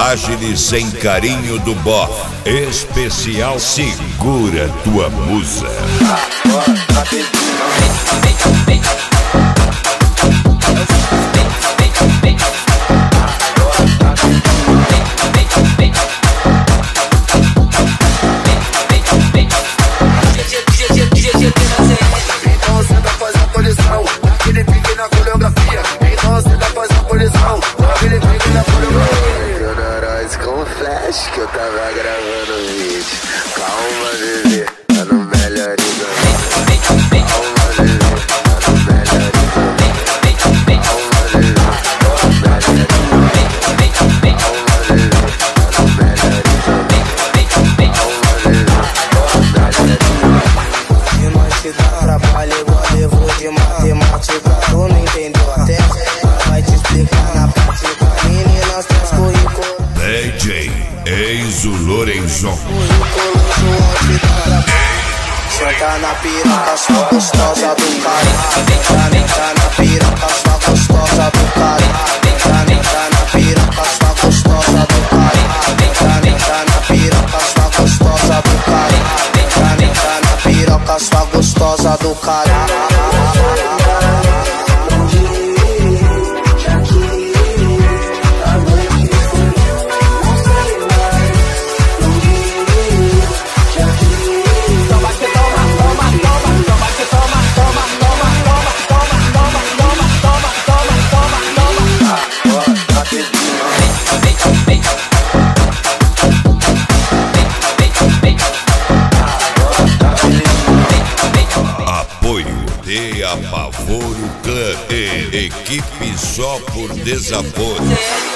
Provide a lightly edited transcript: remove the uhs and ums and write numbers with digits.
imagens sem carinho do bof. Especial Segura Tua Musa. Então senta após a posição, aquele pique na coreografia. Então senta após a posição, aquele pique na coreografia. Eu na Royce com flash que eu tava gravando o vídeo. Calma, bebê, tá no melhorinho. Calma, bebê, tá no melhorinho. Calma, bebê, tá no melhorinho. Calma, bebê, tá no melhorinho. Trabalho igual levou de matemática, tu não entendeu até? Vai te explicar na prática, meninas traz currículo. DJ Enzo Lorenzon. Senta na piroca, sua gostosa do cara. Entra na piroca, sua gostosa do cara. Entra na piroca, sua gostosa do cara. Entra na piroca, sua gostosa do cara. Entra na piroca, sua gostosa do cara. De Apavoro Clã e equipe só por desaforo.